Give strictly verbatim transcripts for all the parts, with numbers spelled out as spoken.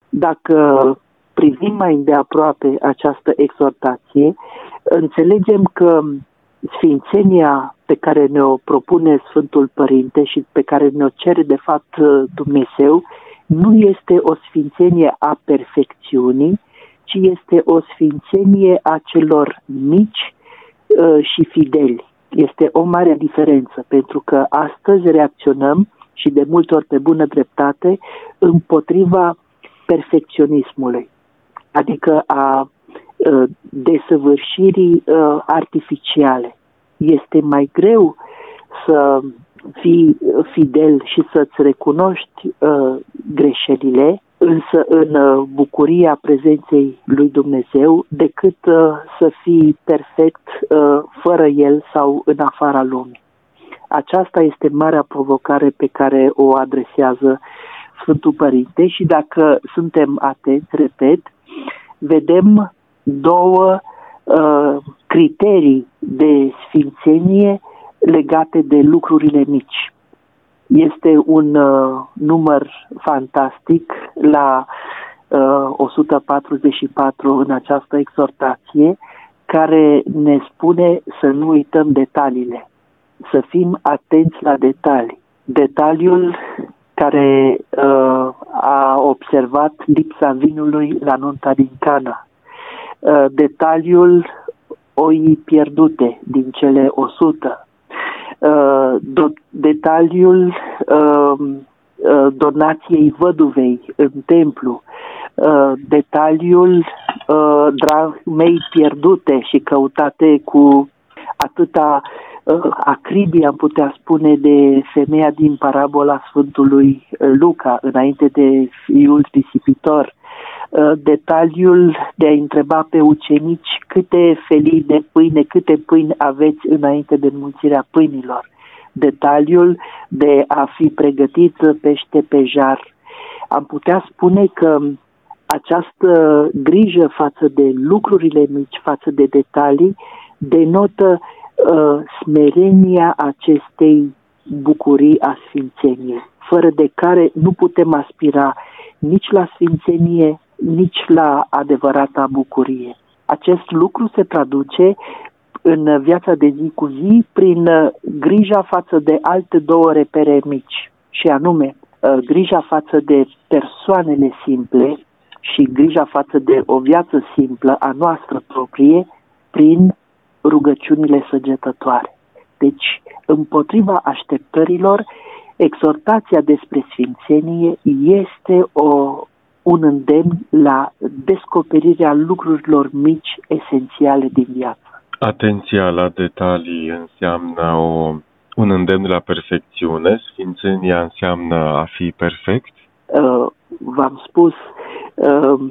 Dacă privim mai îndeaproape această exhortație, înțelegem că sfințenia pe care ne-o propune Sfântul Părinte și pe care ne-o cere de fapt Dumnezeu nu este o sfințenie a perfecțiunii, ci este o sfințenie a celor mici uh, și fideli. Este o mare diferență, pentru că astăzi reacționăm și de multe ori pe bună dreptate împotriva perfecționismului, adică a uh, desăvârșirii uh, artificiale. Este mai greu să fii fidel și să-ți recunoști uh, greșelile, însă în uh, bucuria prezenței lui Dumnezeu, decât uh, să fii perfect uh, fără El sau în afara lumii. Aceasta este marea provocare pe care o adresează Sfântul Părinte și dacă suntem atenți, repet, vedem două uh, criterii de sfințenie legate de lucrurile mici. Este un uh, număr fantastic la uh, o sută patruzeci și patru în această exhortație, care ne spune să nu uităm detaliile, să fim atenți la detalii. Detaliul care uh, a observat lipsa vinului la nunta din Cana, uh, detaliul oii pierdute din cele o sută, Uh, do- detaliul uh, uh, donației văduvei în templu, uh, detaliul uh, drahmei pierdute și căutate cu atâta uh, acribie, am putea spune, de femeia din parabola Sfântului Luca, înainte de fiul risipitor. Detaliul de a întreba pe ucenici câte felii de pâine, câte pâini aveți înainte de înmulțirea pâinilor. Detaliul de a fi pregătit pește pe jar. Am putea spune că această grijă față de lucrurile mici, față de detalii, denotă uh, smerenia acestei bucurii a sfințeniei, fără de care nu putem aspira nici la sfințenie, nici la adevărata bucurie. Acest lucru se traduce în viața de zi cu zi prin grija față de alte două repere mici, și anume grija față de persoanele simple și grija față de o viață simplă a noastră proprie prin rugăciunile săgetătoare. Deci, împotriva așteptărilor, exhortația despre sfințenie este o, un îndemn la descoperirea lucrurilor mici esențiale din viață. Atenția la detalii înseamnă o, un îndemn la perfecțiune, sfințenia înseamnă a fi perfect? Uh, v-am spus, uh,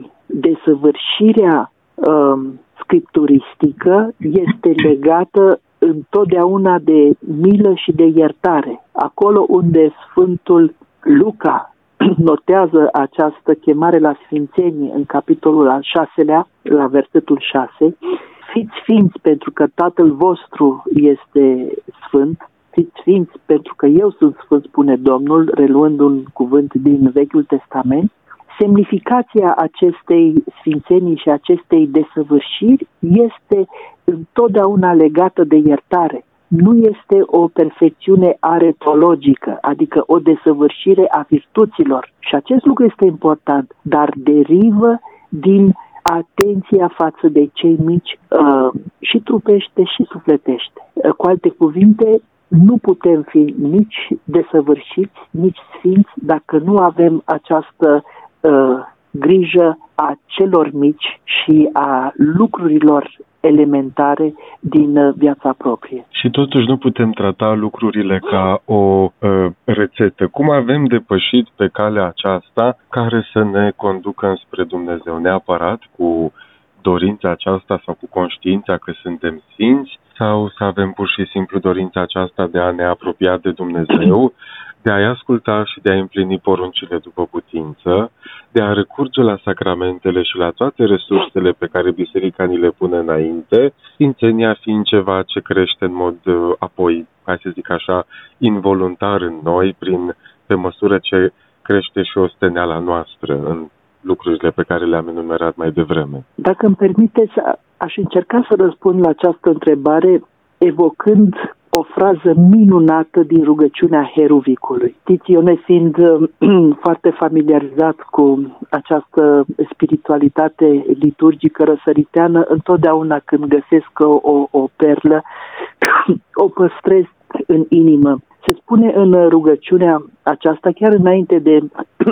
desăvârșirea uh, scripturistică este legată întotdeauna de milă și de iertare. Acolo unde Sfântul Luca notează această chemare la sfințenie în capitolul al șaselea, la versetul șase, fiți sfinți pentru că Tatăl vostru este sfânt, fiți sfinți pentru că eu sunt sfânt, spune Domnul, reluând un cuvânt din Vechiul Testament. Semnificația acestei sfințenii și acestei desăvârșiri este întotdeauna legată de iertare. Nu este o perfecțiune aretologică, adică o desăvârșire a virtuților. Și acest lucru este important, dar derivă din atenția față de cei mici uh, și trupește și sufletește. Uh, cu alte cuvinte, nu putem fi nici desăvârșiți, nici sfinți dacă nu avem această uh, grijă a celor mici și a lucrurilor elementare din viața proprie. Și totuși nu putem trata lucrurile ca o uh, rețetă. Cum avem depășit pe calea aceasta care să ne conducă înspre Dumnezeu? Neapărat cu dorința aceasta sau cu conștiința că suntem sfinți, sau să avem pur și simplu dorința aceasta de a ne apropia de Dumnezeu, de a-i asculta și de a împlini poruncile după putință, de a recurge la sacramentele și la toate resursele pe care Biserica ni le pune înainte, sfințenia fiind ceva ce crește în mod, apoi, hai să zic așa, involuntar în noi, prin, pe măsură ce crește și osteneala noastră în lucrurile pe care le-am enumerat mai devreme? Dacă îmi permiteți, aș încerca să răspund la această întrebare evocând o frază minunată din rugăciunea Heruvicului. Știți, eu nefiind foarte familiarizat cu această spiritualitate liturgică răsăriteană, întotdeauna când găsesc o, o, o perlă, o păstrez în inimă. Se spune în rugăciunea aceasta, chiar înainte de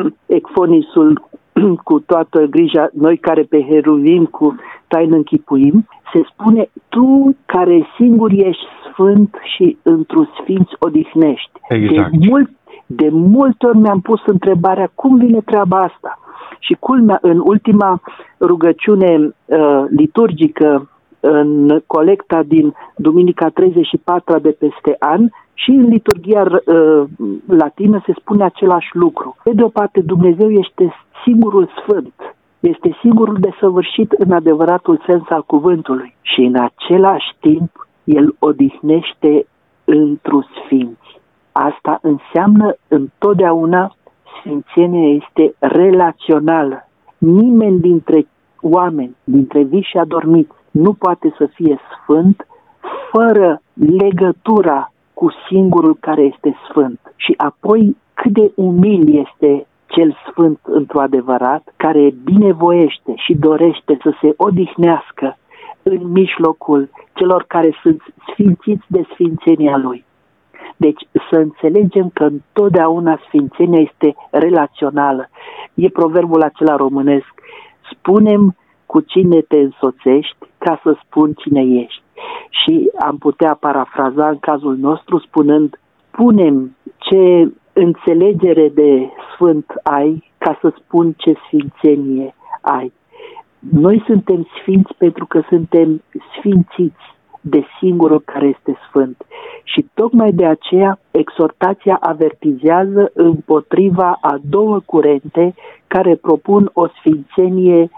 ecfonisul cu toată grija, noi care pe heruvim cu taină închipuim, se spune: Tu care singur ești sfânt și într-o sfinți odihnești. Exact. De, mult, de multe ori mi-am pus întrebarea cum vine treaba asta. Și culmea, în ultima rugăciune uh, liturgică, în colecta din Duminica treizeci și patru de peste an, și în liturghia uh, latină se spune același lucru. Pe de o parte, Dumnezeu este singurul sfânt, este singurul desăvârșit în adevăratul sens al cuvântului și în același timp El odihnește într-o sfinți. Asta înseamnă întotdeauna sfințenia este relațională. Nimeni dintre oameni, dintre vii și adormiți, nu poate să fie sfânt fără legătura cu singurul care este sfânt. Și apoi cât de umil este cel sfânt într-o adevărat, care binevoiește și dorește să se odihnească în mijlocul celor care sunt sfințiți de sfințenia Lui. Deci să înțelegem că întotdeauna sfințenia este relațională. E proverbul acela românesc: spune-mi cu cine te însoțești ca să spun cine ești. Și am putea parafraza în cazul nostru spunând: spune-mi ce înțelegere de sfânt ai ca să spun ce sfințenie ai. Noi suntem sfinți pentru că suntem sfințiți de singurul care este sfânt. Și tocmai de aceea exhortația avertizează împotriva a două curente care propun o sfințenie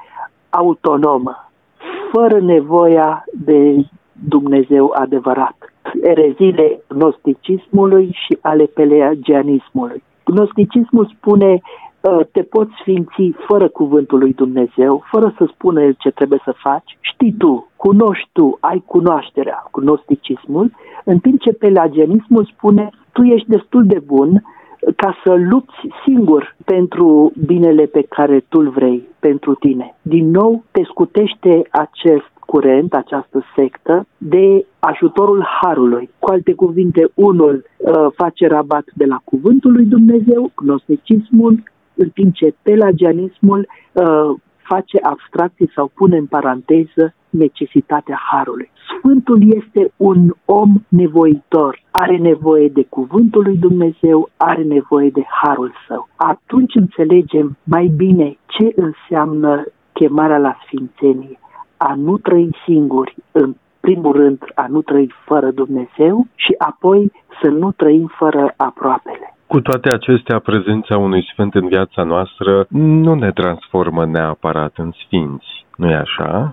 autonomă, fără nevoia de Dumnezeu adevărat. Ereziile gnosticismului și ale pelagianismului. Gnosticismul spune: te poți sfinți fără cuvântul lui Dumnezeu, fără să spună El ce trebuie să faci. Știi tu, cunoști tu, ai cunoașterea, gnosticismul, în timp ce pelagianismul spune: tu ești destul de bun ca să lupți singur pentru binele pe care tu-l vrei pentru tine. Din nou te scutește acest curent, această sectă, de ajutorul harului. Cu alte cuvinte, unul uh, face rabat de la cuvântul lui Dumnezeu, gnosticismul, în timp ce pelagianismul uh, face abstracție sau pune în paranteză necesitatea harului. Sfântul este un om nevoitor, are nevoie de cuvântul lui Dumnezeu, are nevoie de harul său. Atunci înțelegem mai bine ce înseamnă chemarea la sfințenie. A nu trăi singuri, în primul rând a nu trăi fără Dumnezeu și apoi să nu trăim fără aproapele. Cu toate acestea, prezența unui sfânt în viața noastră nu ne transformă neapărat în sfinți, nu-i așa?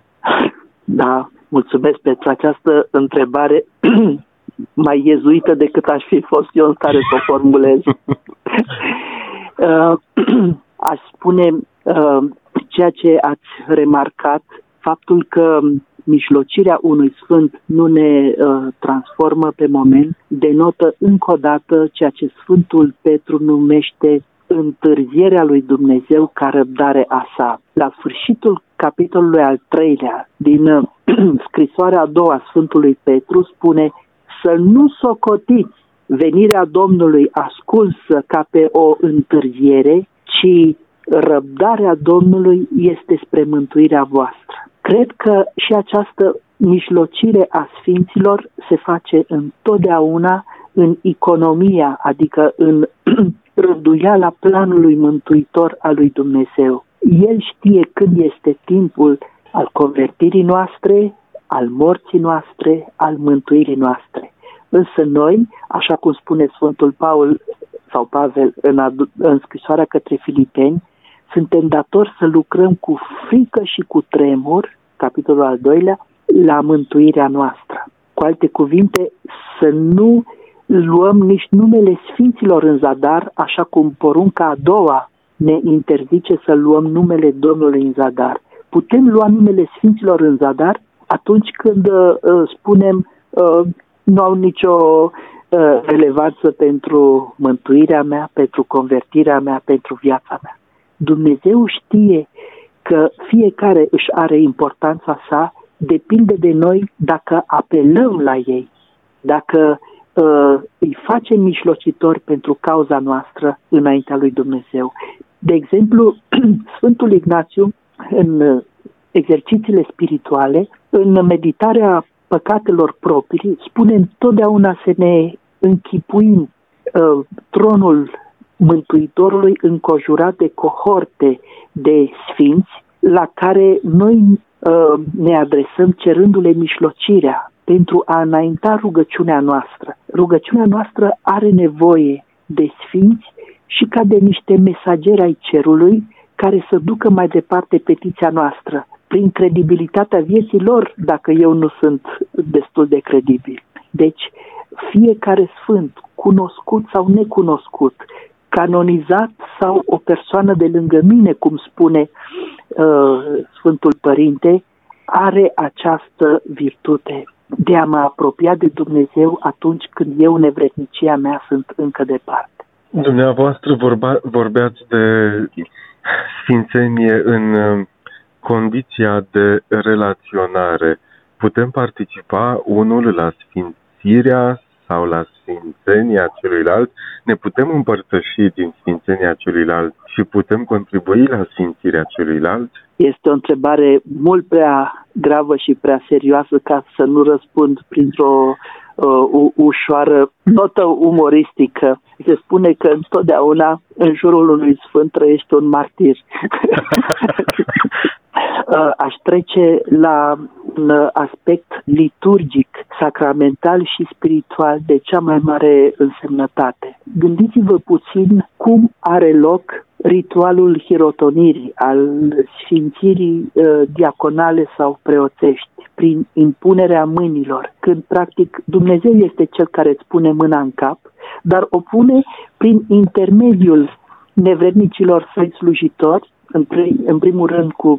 Da, mulțumesc pentru această întrebare mai iezuită decât aș fi fost eu în stare să o formulez. uh, aș spune uh, ceea ce ați remarcat, faptul că mijlocirea unui sfânt nu ne uh, transformă pe moment, denotă încă o dată ceea ce Sfântul Petru numește întârzierea lui Dumnezeu ca răbdare a sa. La sfârșitul capitolului al treilea din uh, scrisoarea a doua a Sfântului Petru spune: să nu socotiți venirea Domnului ascunsă ca pe o întârziere, ci răbdarea Domnului este spre mântuirea voastră. Cred că și această mijlocire a sfinților se face întotdeauna în economia, adică în rânduiala planului mântuitor al lui Dumnezeu. El știe când este timpul al convertirii noastre, al morții noastre, al mântuirii noastre. Însă noi, așa cum spune Sfântul Paul sau Pavel în, adu- în scrisoarea către Filipeni, suntem datori să lucrăm cu frică și cu tremur, capitolul al doilea, la mântuirea noastră. Cu alte cuvinte, să nu luăm nici numele sfinților în zadar, așa cum porunca a doua ne interzice să luăm numele Domnului în zadar. Putem lua numele Sfinților în zadar atunci când uh, spunem uh, nu au nicio uh, relevanță pentru mântuirea mea, pentru convertirea mea, pentru viața mea. Dumnezeu știe că fiecare își are importanța sa, depinde de noi dacă apelăm la ei, dacă uh, îi facem mijlocitori pentru cauza noastră înaintea lui Dumnezeu. De exemplu, Sfântul Ignațiu, în exercițiile spirituale, în meditarea păcatelor proprii, spune întotdeauna să ne închipuim uh, tronul Mântuitorului înconjurat de cohorte de sfinți la care noi uh, ne adresăm cerându-le mijlocirea pentru a înainta rugăciunea noastră. Rugăciunea noastră are nevoie de sfinți și ca de niște mesageri ai cerului care să ducă mai departe petiția noastră, prin credibilitatea vieții lor, dacă eu nu sunt destul de credibil. Deci, fiecare sfânt, cunoscut sau necunoscut, canonizat sau o persoană de lângă mine, cum spune uh, Sfântul Părinte, are această virtute de a mă apropia de Dumnezeu atunci când eu, nevrednicia mea, sunt încă departe. Dumneavoastră vorba, vorbeați de sfințenie în condiția de relaționare. Putem participa unul la sfințirea sau la sfințenia celuilalt? Ne putem împărtăși din sfințenia celuilalt și putem contribui la sfințirea celuilalt? Este o întrebare mult prea gravă și prea serioasă ca să nu răspund printr-o uh, ușoară notă umoristică. Se spune că întotdeauna în jurul unui sfânt trăiește un martir. Aș trece la un aspect liturgic, sacramental și spiritual de cea mai mare însemnătate. Gândiți-vă puțin cum are loc ritualul hirotonirii, al sfințirii uh, diaconale sau preoțești, prin impunerea mâinilor, când practic Dumnezeu este cel care îți pune mâna în cap, dar o pune prin intermediul nevrednicilor săi slujitori, în, prim, în primul rând cu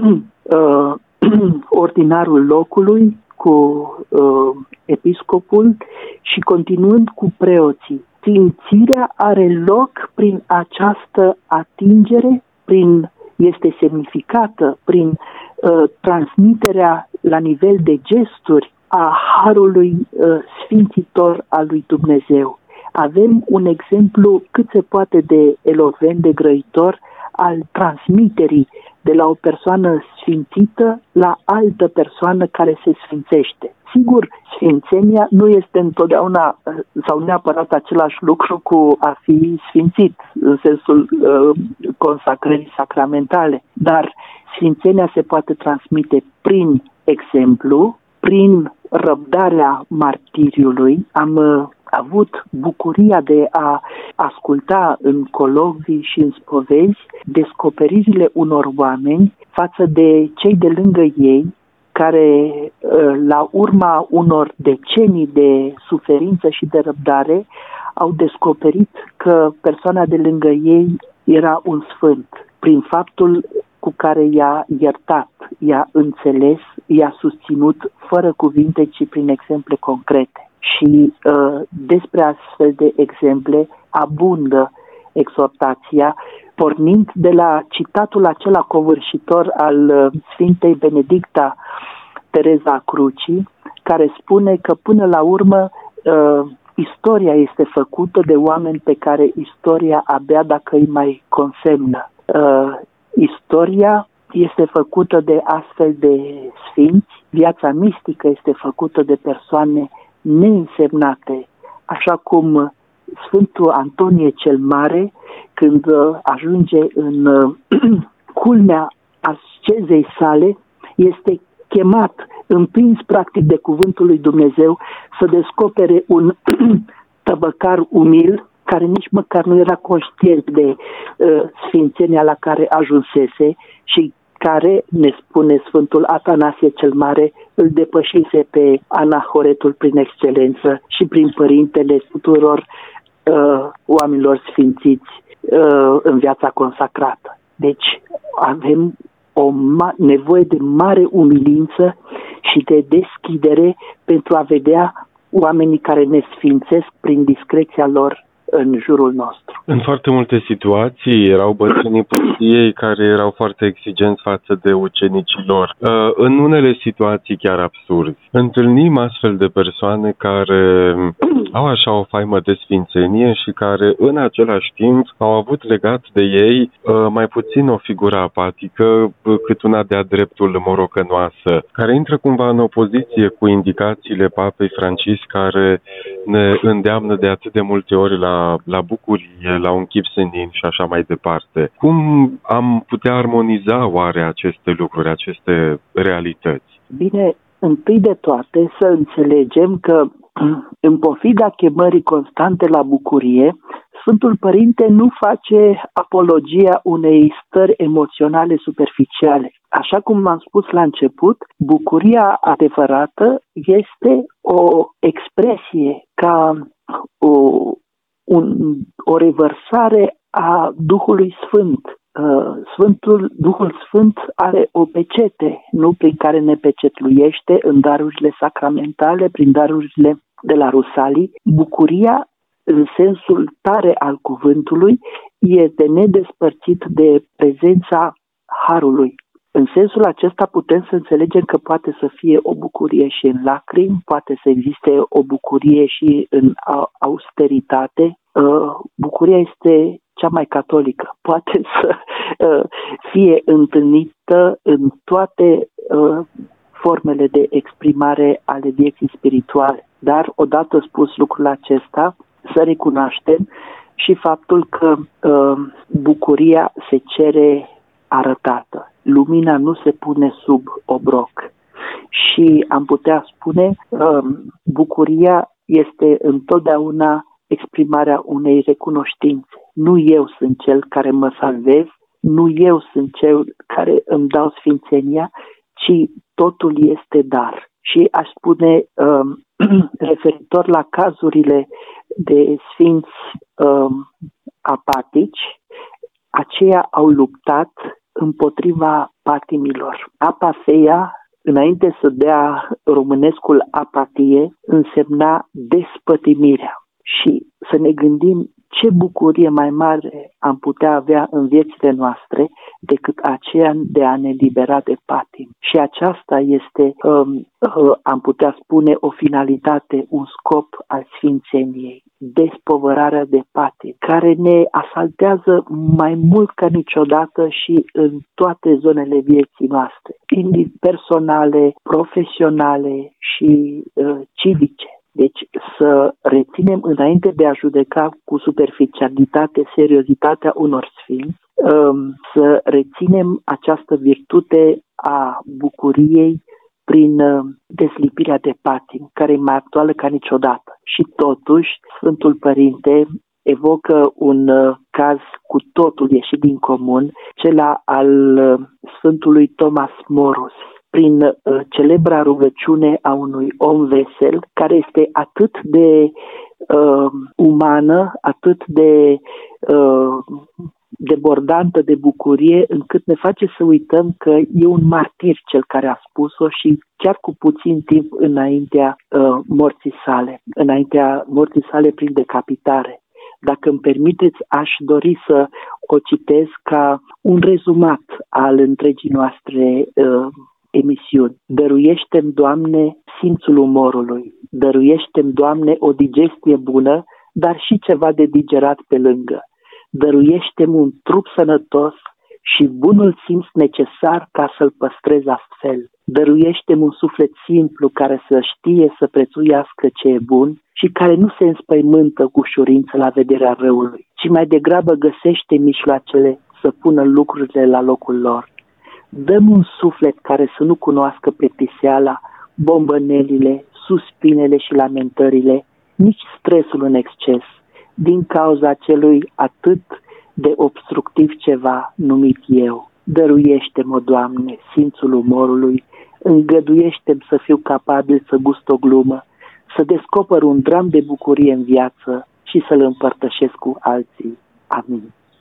uh, ordinarul locului, cu uh, episcopul și continuând cu preoții. Sfințirea are loc prin această atingere, prin, este semnificată prin uh, transmiterea la nivel de gesturi a harului uh, sfințitor al lui Dumnezeu. Avem un exemplu cât se poate de elocvent, de grăitor, al transmiterii de la o persoană sfințită la altă persoană care se sfințește. Sigur, sfințenia nu este întotdeauna sau neapărat același lucru cu a fi sfințit, în sensul uh, consacrării sacramentale, dar sfințenia se poate transmite prin exemplu, prin răbdarea martiriului. Am uh, avut bucuria de a asculta în colocvii și în spovezi descoperirile unor oameni față de cei de lângă ei, care la urma unor decenii de suferință și de răbdare au descoperit că persoana de lângă ei era un sfânt prin faptul cu care i-a iertat, i-a înțeles, i-a susținut fără cuvinte, ci prin exemple concrete. Și uh, despre astfel de exemple abundă exhortația, pornind de la citatul acela covârșitor al uh, Sfintei Benedicta Tereza Crucii, care spune că până la urmă uh, istoria este făcută de oameni pe care istoria abia dacă îi mai consemnă. Uh, istoria este făcută de astfel de sfinți, viața mistică este făcută de persoane neînsemnate, așa cum Sfântul Antonie cel Mare, când ajunge în culmea ascezei sale, este chemat, împins practic de cuvântul lui Dumnezeu, să descopere un tăbăcar umil, care nici măcar nu era conștient de uh, sfințenia la care ajunsese și care, ne spune Sfântul Atanasie cel Mare, îl depășise pe Anahoretul prin excelență și prin părintele tuturor uh, oamenilor sfințiți uh, în viața consacrată. Deci avem o ma- nevoie de mare umilință și de deschidere pentru a vedea oamenii care ne sfințesc prin discreția lor în jurul nostru. În foarte multe situații erau bătrânii pustiei care erau foarte exigenți față de ucenicii lor. În unele situații chiar absurzi. Întâlnim astfel de persoane care au așa o faimă de sfințenie și care în același timp au avut legat de ei mai puțin o figură apatică cât una de-a dreptul morocănoasă, care intră cumva în opoziție cu indicațiile Papei Francisc, care ne îndeamnă de atât de multe ori la, la bucurie, la un chip senin și așa mai departe. Cum am putea armoniza oare aceste lucruri, aceste realități? Bine, întâi de toate să înțelegem că în pofida chemării constante la bucurie, Sfântul Părinte nu face apologia unei stări emoționale superficiale. Așa cum am spus la început, bucuria adevărată este o expresie ca o, un, o revărsare a Duhului Sfânt. Sfântul, Duhul Sfânt are o pecete, nu prin care ne pecetluiește în darurile sacramentale, prin darurile de la Rusalii. Bucuria, în sensul tare al cuvântului, este nedespărțit de prezența Harului. În sensul acesta putem să înțelegem că poate să fie o bucurie și în lacrimi, poate să existe o bucurie și în austeritate. Bucuria este cea mai catolică. Poate să fie întâlnită în toate formele de exprimare ale vieții spirituale. Dar, odată spus lucrul acesta, să recunoaștem și faptul că bucuria se cere arătată. Lumina nu se pune sub obroc. Și am putea spune, bucuria este întotdeauna exprimarea unei recunoștințe. Nu eu sunt cel care mă salvez, nu eu sunt cel care îmi dau sfințenia, ci totul este dar. Și aș spune, referitor la cazurile de sfinți apatici, aceia au luptat împotriva patimilor. Apatheia, înainte să dea românescul apatie, însemna despătimirea. Și să ne gândim ce bucurie mai mare am putea avea în viețile noastre decât aceea de a ne libera de patim. Și aceasta este, um, uh, am putea spune, o finalitate, un scop al sfințeniei, despovărarea de patim, care ne asaltează mai mult ca niciodată și în toate zonele vieții noastre, personale, profesionale și uh, civice. Deci să reținem, înainte de a judeca cu superficialitate seriozitatea unor sfinți, să reținem această virtute a bucuriei prin deslipirea de patim, care e mai actuală ca niciodată. Și totuși, Sfântul Părinte evocă un caz cu totul ieșit din comun, cel al Sfântului Thomas Morus, prin uh, celebra rugăciune a unui om vesel, care este atât de uh, umană, atât de uh, debordantă de bucurie, încât ne face să uităm că e un martir cel care a spus-o și chiar cu puțin timp înaintea uh, morții sale, înaintea morții sale prin decapitare. Dacă îmi permiteți, aș dori să o citez ca un rezumat al întregii noastre uh, emisiuni. Dăruiește-mi, Doamne, simțul umorului, dăruiește-mi, Doamne, o digestie bună, dar și ceva de digerat pe lângă. Dăruiește-mi un trup sănătos și bunul simț necesar ca să-l păstrez astfel. Dăruiește-mi un suflet simplu care să știe să prețuiască ce e bun și care nu se înspăimântă cu ușurință la vederea răului, ci mai degrabă găsește mijloacele să pună lucrurile la locul lor. Dăm un suflet care să nu cunoască plictiseala, bombănelile, suspinele și lamentările, nici stresul în exces, din cauza celui atât de obstructiv ceva numit eu. Dăruiește-mă, Doamne, simțul umorului, îngăduiește-mi să fiu capabil să gust o glumă, să descoper un dram de bucurie în viață și să-l împărtășesc cu alții. Amin.